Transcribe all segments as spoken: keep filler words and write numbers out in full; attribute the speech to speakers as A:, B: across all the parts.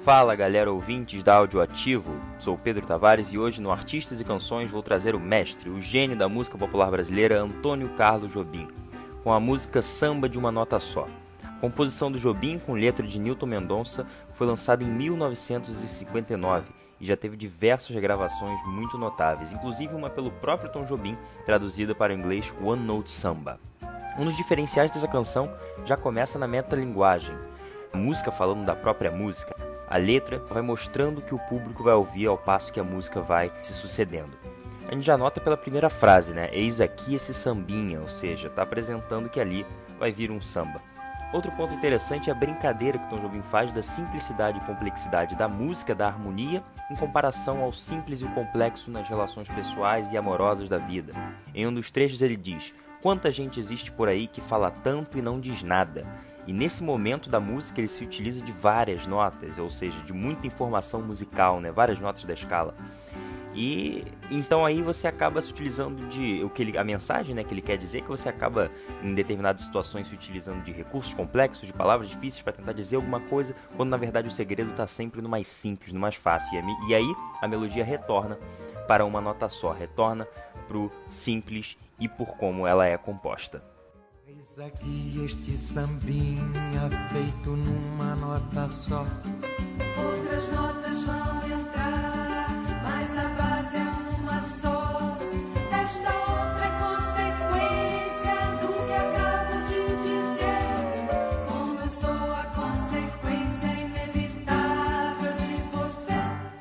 A: Fala galera ouvintes da Audioativo, sou Pedro Tavares e hoje no Artistas e Canções vou trazer o mestre, o gênio da música popular brasileira Antônio Carlos Jobim, com a música Samba de uma Nota Só. A composição do Jobim, com letra de Nilton Mendonça, foi lançada em mil novecentos e cinquenta e nove e já teve diversas gravações muito notáveis, inclusive uma pelo próprio Tom Jobim, traduzida para o inglês One Note Samba. Um dos diferenciais dessa canção já começa na metalinguagem, a música falando da própria música. A letra vai mostrando o que o público vai ouvir ao passo que a música vai se sucedendo. A gente já nota pela primeira frase, né? Eis aqui esse sambinha, ou seja, está apresentando que ali vai vir um samba. Outro ponto interessante é a brincadeira que Tom Jobim faz da simplicidade e complexidade da música, da harmonia, em comparação ao simples e o complexo nas relações pessoais e amorosas da vida. Em um dos trechos ele diz: quanta gente existe por aí que fala tanto e não diz nada. E nesse momento da música ele se utiliza de várias notas, ou seja, de muita informação musical, né? Várias notas da escala. E então aí você acaba se utilizando de o que ele, a mensagem, né, que ele quer dizer, que você acaba em determinadas situações se utilizando de recursos complexos, de palavras difíceis para tentar dizer alguma coisa, quando na verdade o segredo está sempre no mais simples, no mais fácil. E aí a melodia retorna para uma nota só, retorna para o simples e por como ela é composta.
B: Eis aqui este sambinha feito numa nota só.
C: Outras notas vão entrar, mas a base é uma só. Esta outra é consequência do que acabo de dizer. Como eu sou a consequência inevitável de você.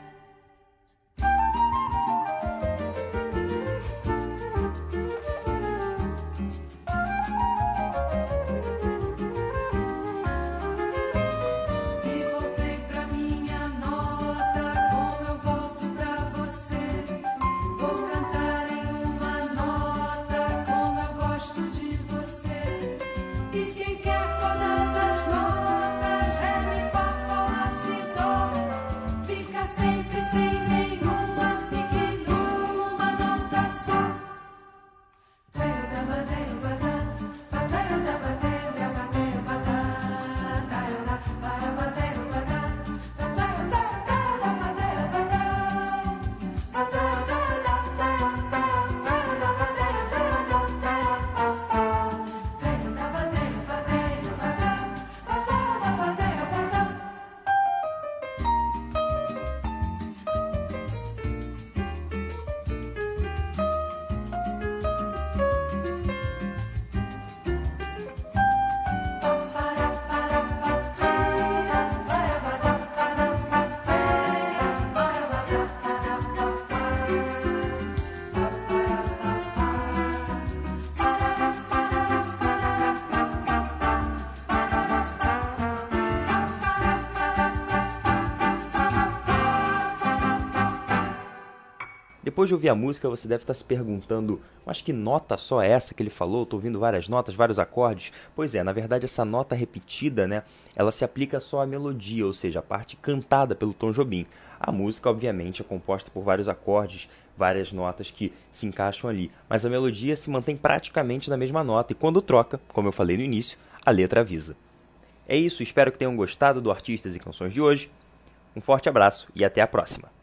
A: Depois de ouvir a música, você deve estar se perguntando, mas que nota só é essa que ele falou? Estou ouvindo várias notas, vários acordes. Pois é, na verdade essa nota repetida, né, ela se aplica só à melodia, ou seja, a parte cantada pelo Tom Jobim. A música, obviamente, é composta por vários acordes, várias notas que se encaixam ali, mas a melodia se mantém praticamente na mesma nota e quando troca, como eu falei no início, a letra avisa. É isso, espero que tenham gostado do Artistas e Canções de hoje. Um forte abraço e até a próxima!